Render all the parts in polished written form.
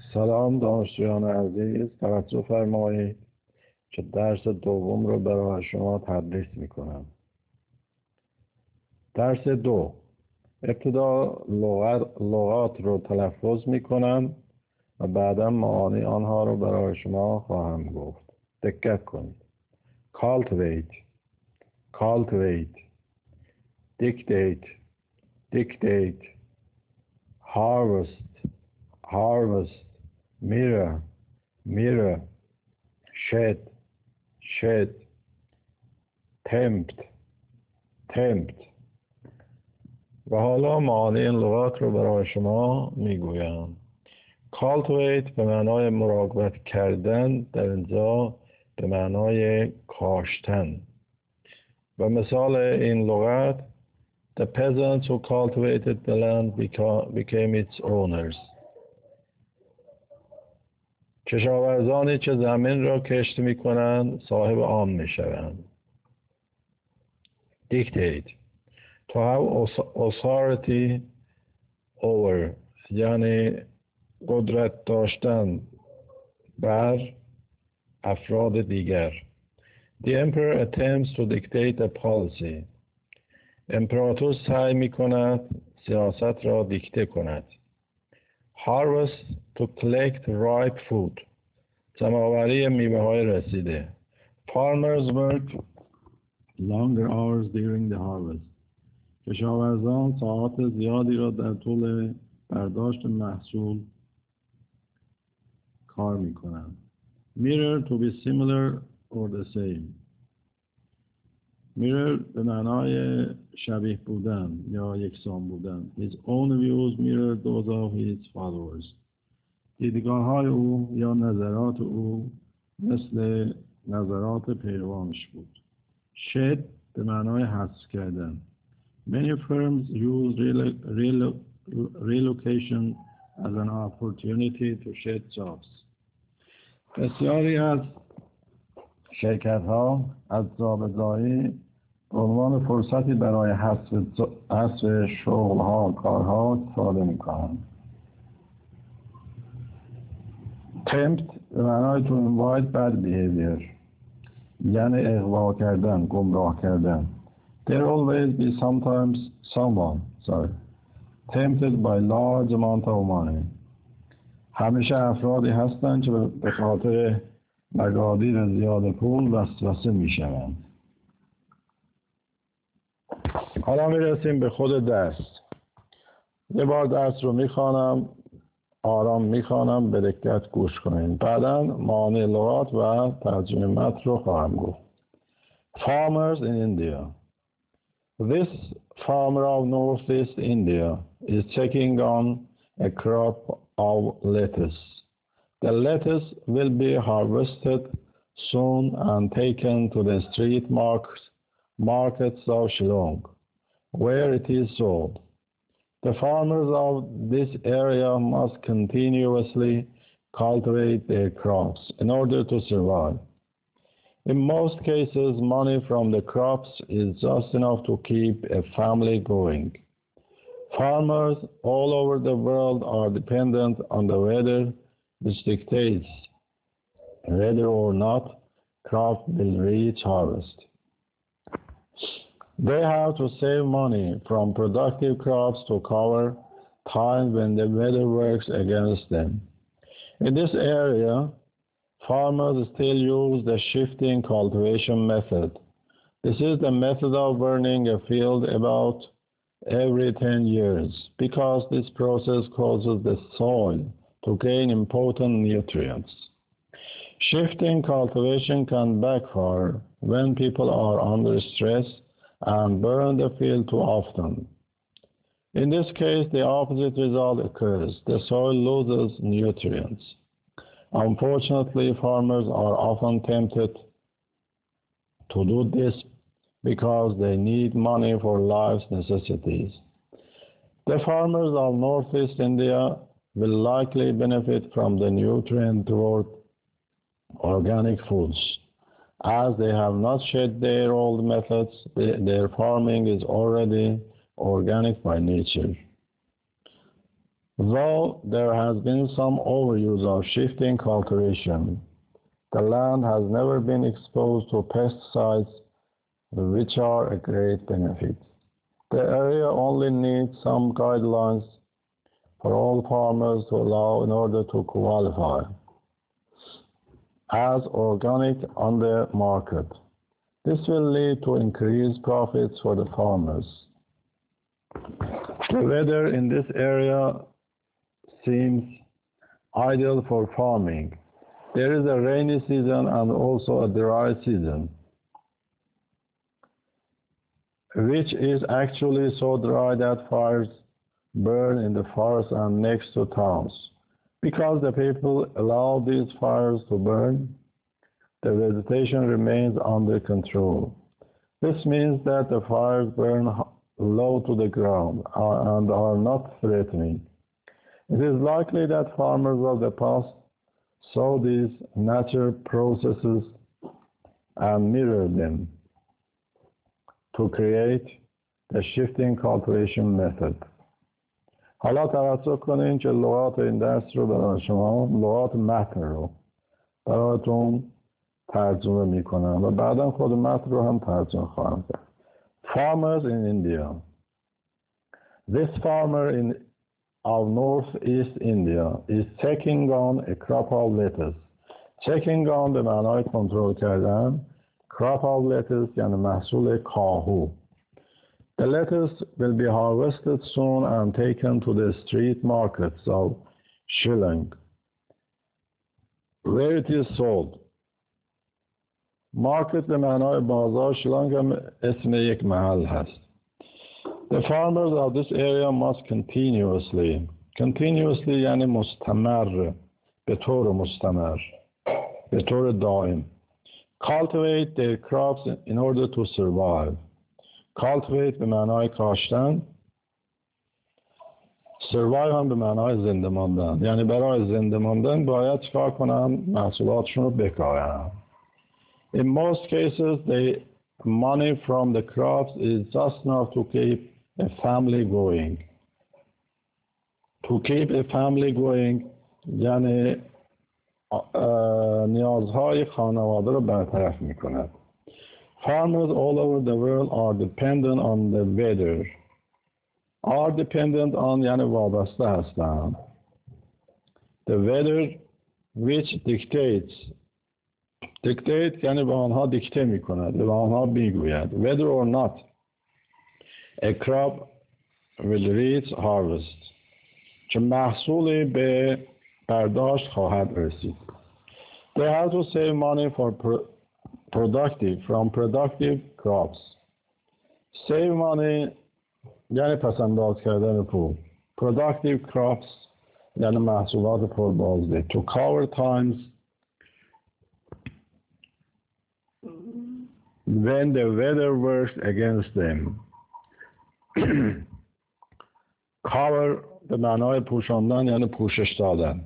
سلام دانشجویان عزیز، توجه فرمایید که درس دوم رو برای شما تدریس میکنم. درس دو، ابتدا لغات رو تلفظ میکنم و بعدا معانی آنها رو برای شما خواهم گفت. دقت کنید. cultivate, cultivate, dictate, dictate, harvest, harvest, mirror, mirror, shed, shed, tempt, tempt. و حالا معانی این لغات رو برای شما میگویم. cultivate به معنای مراقبت کردن، در اینجا به معنای کاشتن. و مثال این لغت: the peasants who cultivated the land became its owners. کشاورزانی که زمین را کشت میکنند صاحب آن میشوند. dictate to have authority over، یعنی قدرت داشتن بر افراد دیگر. The emperor attempts to dictate a policy. امپراتور سعی میکند سیاست را دیکته کند. Harvest to collect ripe food. جمع‌آوری میوه‌های رسیده. Farmers work longer hours during the harvest. کشاورزان ساعات زیادی را در طول برداشت محصول کار میکنند. Mirror to be similar or the same. mirror به معنای شبیه بودن یا یکسان بودن. His own views mirror those of his followers. دیدگاه‌های او یا نظرات او مثل نظرات پیروانش بود. shed به معنای حذف کردن. Many firms use relocation as an opportunity to shed jobs. بسیاری از شرکت‌ها از جابجایی به عنوان فرصتی برای حذف شغل‌ها، کارها استفاده می‌کنند. tempt به معنای to invite bad behavior، یعنی اغوا کردن، گمراه کردن. There always be someone tempted by large amount of money. همیشه افرادی هستند که به خاطر مقادیر زیاد پول وسوسه میشوند. حالا میرسیم به خود درس. یه بار درس رو میخوانم، آرام میخوانم، به دقت گوش کنین. بعدا معانی لغات و ترجمه متن رو خواهم گفت. Farmers in India. This farmer of northeast India is taking on a crop of lettuce. The lettuce will be harvested soon and taken to the street markets of Shillong, where it is sold. The farmers of this area must continuously cultivate their crops in order to survive. In most cases, money from the crops is just enough to keep a family going. Farmers all over the world are dependent on the weather, which dictates whether or not crop will reach harvest. They have to save money from productive crops to cover times when the weather works against them. In this area, farmers still use the shifting cultivation method. This is the method of burning a field about every 10 years because this process causes the soil to gain important nutrients. Shifting cultivation can backfire when people are under stress and burn the field too often. In this case, the opposite result occurs. The soil loses nutrients. Unfortunately, farmers are often tempted to do this because they need money for life's necessities. The farmers of northeast India will likely benefit from the nutrient-rich organic foods. As they have not shed their old methods, their farming is already organic by nature. Though there has been some overuse of shifting cultivation, the land has never been exposed to pesticides, which are a great benefit. The area only needs some guidelines for all farmers to allow in order to qualify as organic on the market. This will lead to increased profits for the farmers. The weather in this area seems ideal for farming. There is a rainy season and also a dry season, which is actually so dry that fires burn in the forest and next to towns. Because the people allow these fires to burn, the vegetation remains under control. This means that the fires burn low to the ground and are not threatening. It is likely that farmers of the past saw these natural processes and mirrored them to create the shifting cultivation method. حالا توجه کنین که لغات این درس رو برای شما لغات متن رو برایتون ترجمه میکنم و بعدا خود متن رو هم ترجمه خواهم کرد. Farmers in India. This farmer of northeast India is taking on a crop of lettuce. Taking on به معنای کنترل کردن. Crop of lettuce یعنی محصول کاهو. The lettuce will be harvested soon and taken to the street markets of Shillong, where it is sold. Market به معنای بازار، شیلانگ هم اسم یک محل هست. The farmers of this area must continuously یعنی مستمر، به طور مستمر، به طور دائم. Cultivate their crops in order to survive. Cultivate به معنای کاشتن. Survive هم به معنای زنده ماندن. یعنی برای زنده ماندن باید چکار کنن؟ محصولاتشون رو بکارن. In most cases, the money from the crops is just enough to keep a family going. To keep a family going یعنی نیازهای خانواده رو برطرف می‌کند. Farmers all over the world are dependent on the weather. Are dependent on یعنی وابسته هستند. The weather which dictates. Dictate یعنی به آنها دیکته می‌کند، به آنها میگوید. Whether or not a crop will reach harvest. که محصولی به برداشت خواهد رسید. They have to save money from productive crops. Save money یعنی پسنداز کردن پول. Productive crops یعنی محصولات پربازده. To cover times when the weather works against them. Cover به معنای پوشاندن یعنی پوشش دادن.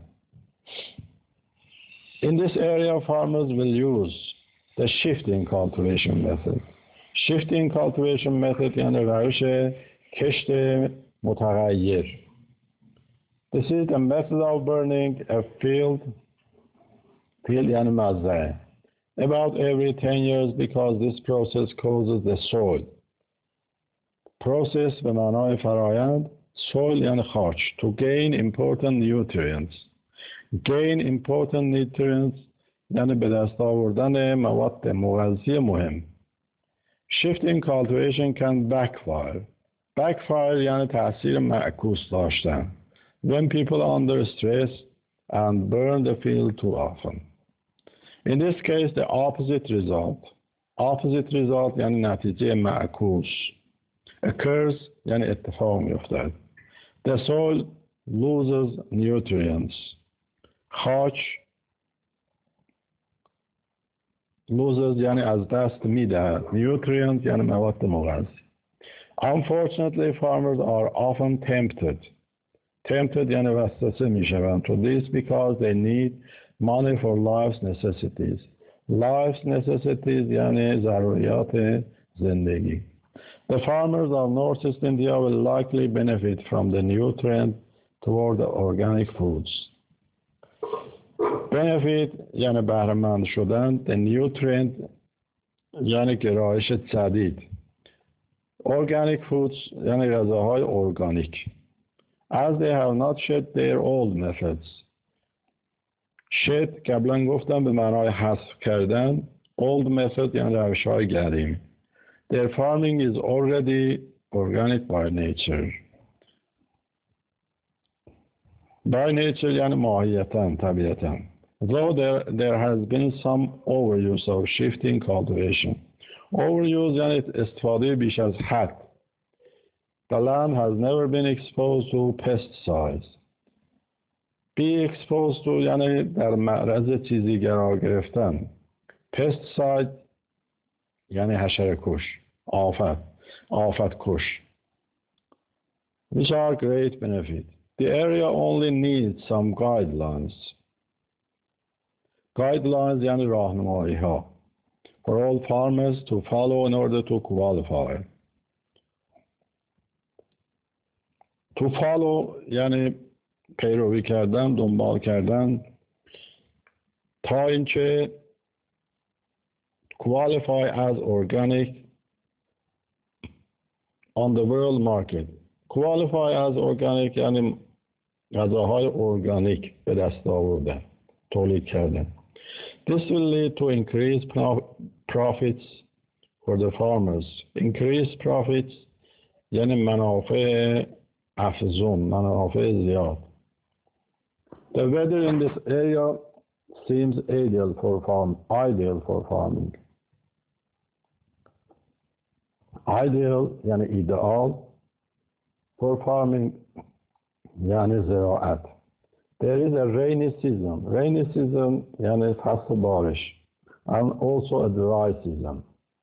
In this area, farmers will use the shifting cultivation method. Shifting cultivation method یعنی روش کشت متغیر. This is the method of burning a field یعنی مزرعه. About every 10 years because this process causes the soil. Process به معنای فرایند. Soil یعنی خاک. To gain important nutrients. Gain important nutrients یعنی به دست آوردن مواد مغذی مهم. Shifting cultivation can backfire. Backfire یعنی تأثیر معکوس داشتن. When people are under stress and burn the field too often. In this case, the opposite result یعنی نتیجه معکوس occurs یعنی اتفاق می‌افتد. The soil loses nutrients. خاک loses یعنی از دست می‌دهد. Nutrients یعنی مواد مغذی. Unfortunately, farmers are often tempted یعنی وسوسه می‌شوند to this because they need money for life's necessities. Life's necessities یعنی ضروریات زندگی. The farmers of northeast India will likely benefit from the nutrient toward the organic foods. Benefit یعنی بهره‌مند شدن. The new trend یعنی گرایش جدید. Organic foods یعنی غذاهای ارگانیک. As they have not shed their old methods. shed قبلا گفتم به معنای حذف کردن. Old method یعنی روش‌های قدیم. Their farming is already organic by nature. By nature یعنی ماهیتاً، طبیعتاً. Though there has been some overuse of shifting cultivation. Overuse یعنی استفاده بیش از حد. The land has never been exposed to pesticides. Be exposed to یعنی در معرض چیزی قرار گرفتن. Pesticide یعنی حشره کش، آفت کش. Which are great benefit. The area only needs some guidelines. Guidelines یعنی راهنمایی ها. For all farmers to follow in order to qualify. To follow یعنی پیروی کردن، دنبال کردن تا اینکه qualify as organic on the world market. Qualify as organic یعنی غذاهای ارگانیک به دست آوردن، تولید کردن. This will lead to increased profits for the farmers. Increased profits یعنی منافع افزون، منافع زیاد. The weather in this area seems ideal for farming. Ideal یعنی ایدئال. For farming یعنی زراعت. There is a rainy season. Rainy season یعنی فصل بارش. And also a dry season.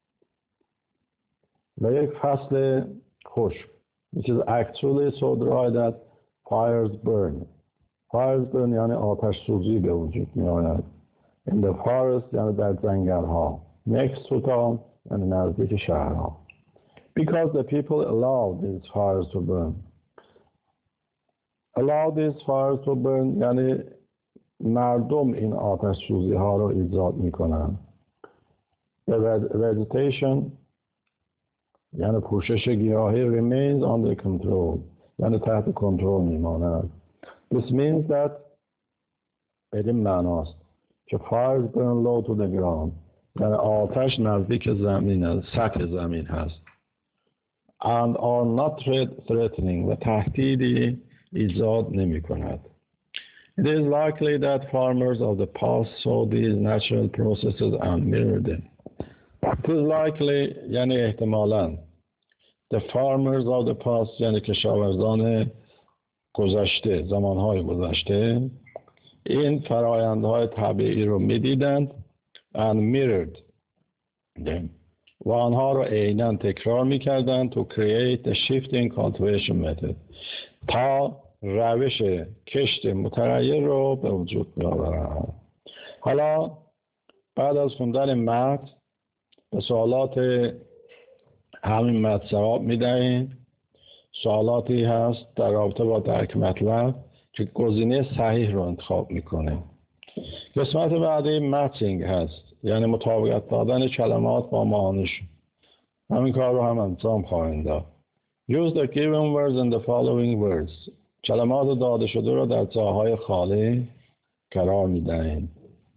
و یک فصل خشک. Which is actually so dry that fires burn. Fires burn یعنی آتش سوزی به وجود می آید. In the forest یعنی در جنگل ها. Next to town یعنی نزدیک شهرها. Because the people allow these fires to burn. Allow these fires to burn یعنی مردم این آتش سوزی ها رو ایجاد می کنند. The vegetation یعنی پوشش گیاهی remains under control یعنی تحت کنترل می ماند. This means that بدین معناست که fires burn low to the ground یعنی آتش نزدیک زمین است، سطح زمین هست. And are not threatening و تهدیدی ایجاد نمی کند. It is likely that farmers of the past saw these natural processes and mirrored them. It is likely یعنی احتمالاً. The farmers of the past یعنی کشاورزان گذشته، زمانهای گذشته این فرایندهای طبیعی رو می‌دیدند and mirrored them و آنها رو عیناً تکرار می‌کردند to create the shifting cultivation method تا روش کشت متغیر رو به وجود بیاورند. حالا بعد از خوندن متن به سوالات همین متن جواب میدهیم. سوالاتی هست در رابطه با درک مطلب که گزینه صحیح رو انتخاب میکنه. قسمت بعدی مچینگ هست یعنی مطابقت دادن کلمات با معانیش. همین کار رو هم انجام خواهیم داد. Use the given words in the following words. کلمات داده شده رو در جاهای خالی قرار میدهیم.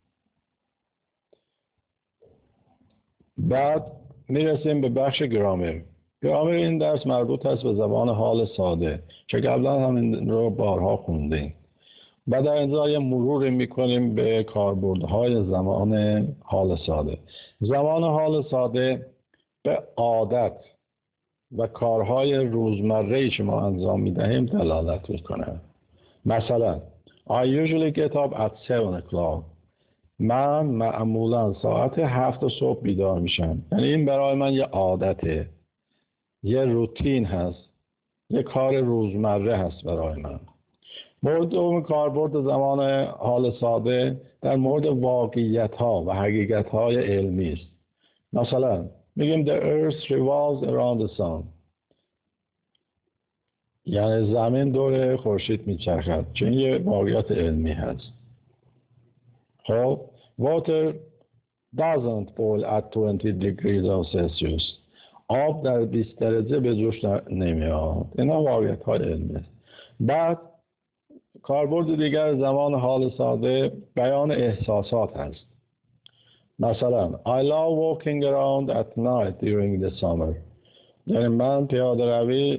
بعد میرسیم به بخش گرامر. گرامر این درس مربوط است به زبان حال ساده که قبلا همین رو بارها خوندیم. بعد در اینجا یه مروری میکنیم به کاربردهای زمان حال ساده. زمان حال ساده به عادت و کارهای روزمره‌ای که ما انجام میدهیم دلالت میکنه. مثلا I usually get up at 7 o'clock. من معمولا ساعت 7 صبح بیدار میشم. یعنی این برای من یه عادته، یه روتین هست، یه کار روزمره هست برای من. مورد دوم کاربرد زمان حال ساده در مورد واقعیت ها و حقیقت های علمی است. مثلا میگیم the earth revolves around the sun. یعنی زمین دور خورشید میچرخد، چون یه واقعیت علمی هست. خب water doesn't boil at 20 degrees Celsius. آب در 20 درجه به جوش نمیاد. اینا واقعیت های علمی است. بعد کاربرد دیگر زمان حال ساده بیان احساسات هست. مثلا I love walking around at night during the summer. یعنی من پیاده روی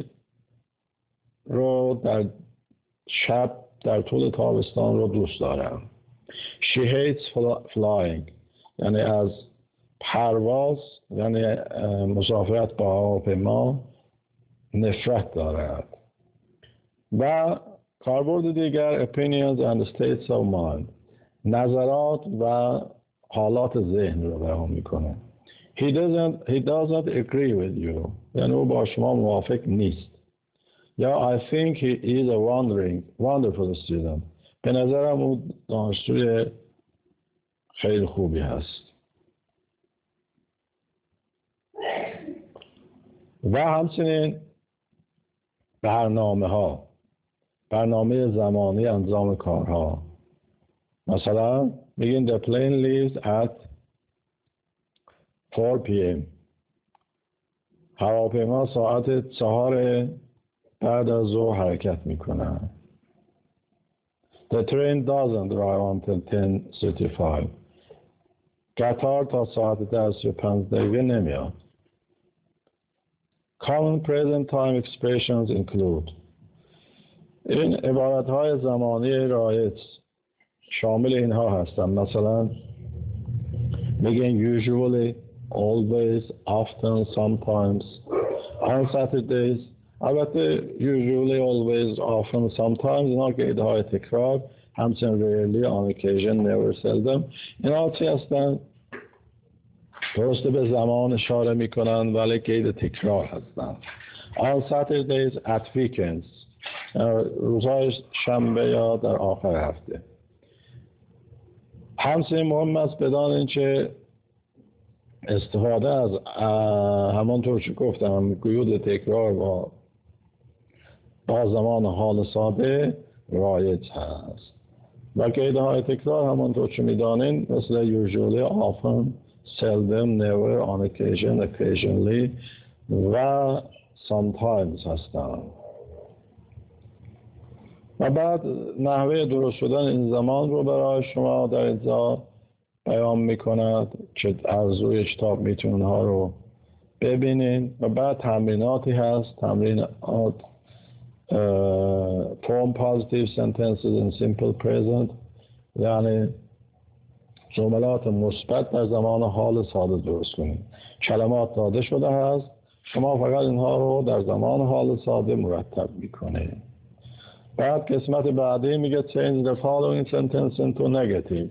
رو در شب در طول تابستان رو دوست دارم. She hates flying. یعنی از پرواز، یعنی مسافرت با هواپیما نفرت دارد. و کاربرد دیگر opinions and states of mind، نظرات و حالات ذهن رو بیان میکنه. He doesn't agree with you. یعنی او با شما موافق نیست. یا I think he is a wonderful student. به نظرم او دانشجوی خیلی خوبی هست. و همچنین برنامه زمانی انجام کارها. مثلا میگین the plane leaves at 4 p.m. هواپیما ساعت 4 بعد از ظهر حرکت میکنه. The train doesn't arrive until 10:35. قطار تا ساعت 10:35 نمیاد. Common present time expressions include. این عبارتهای زمانی رایج شامل اینها هستند. مثلا میگن usually, always, often, sometimes, on Saturdays. البته usually, always, often, sometimes اینا قیدهای تکرار، همچنین rarely, on occasion, never, seldom. اینا چی هستند؟ درسته به زمان اشاره میکنن ولی قید تکرار هستند. On Saturdays, at weekends. روزهای شنبه یا در آخر هفته. همچنین مهم است بدان اینکه استفاده از همانطور که گفتم قیود تکرار با زمان حال ساده رایج هست. و قیدهای تکرار همانطور که میدانین مثل usually, often, seldom, never, on occasion, occasionally و sometimes هستند. و بعد نحوه درست شدن این زمان رو برای شما در اینجا بیان میکند که از روی کتاب میتونین ها رو ببینین. و بعد تمریناتی هست، تمرینات form positive sentences in simple present، یعنی جملات مثبت در زمان حال ساده درست کنید. کلمات داده شده هست، شما فقط اینها رو در زمان حال ساده مرتب میکنید. بعد قسمت بعدی میگه change the following sentence into negative.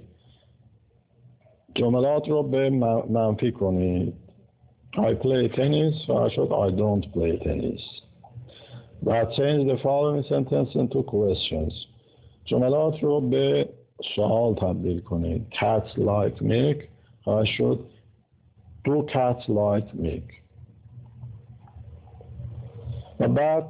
جملات رو به منفی کنید. I play tennis و شد I don't play tennis. بعد change the following sentence into questions. جملات رو به سوال تبدیل کنید. Cats like milk و شد do cats like milk. و بعد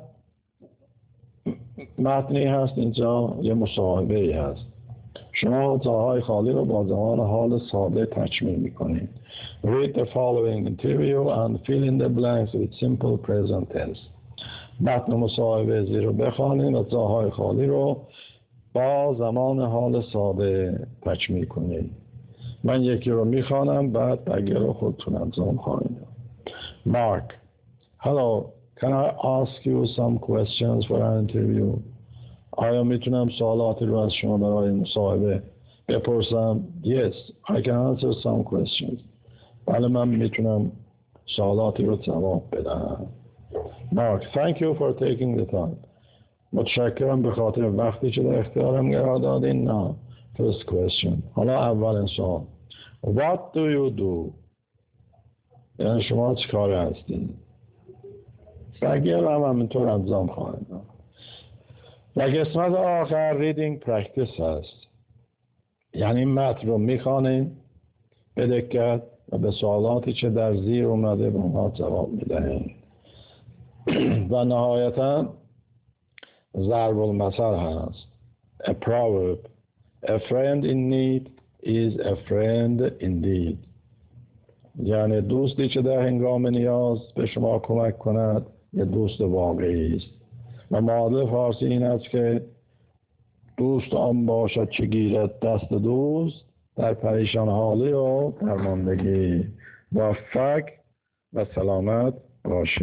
متنی هست اینجا، یه مصاحبه ای هست. شما جاهای خالی رو با زمان حال ساده تکمیل میکنید. Read the following interview and fill in the blanks with simple present tense. متن مصاحبه زیر رو بخوانید و جاهای خالی رو با زمان حال ساده تکمیل کنید. من یکی رو میخوانم، بعد بقیه رو خودتون انجام خواهید. Mark, hello. Can I ask you some questions for an interview? آیا میتونم سوالاتی رو از شما برای مصاحبه بپرسم؟ Yes, I can answer some questions. بله، من میتونم سوالاتی رو جواب بدم. Mark, thank you for taking the time. متشکرم به خاطر وقتی که در اختیارم قرار دادین. نه. First question. حالا اولین سوال. What do you do? یعنی شما چه کاره هستین؟ بقیه رو هم همینطور انجام خواهید داد. و قسمت آخر reading practice هست. یعنی متن رو میخوانید به دقت و به سوالاتی که در زیر اومده به اونها جواب میدهید. و نهایتا ضرب المثل هست. A proverb. A friend in need is a friend indeed. یعنی دوستی که در هنگام نیاز به شما کمک کند یه دوست واقعی است. و معادل فارسی این است که دوست آن باشد که گیرد دست دوست در پریشان حالی و درماندگی. موفق و سلامت باشید.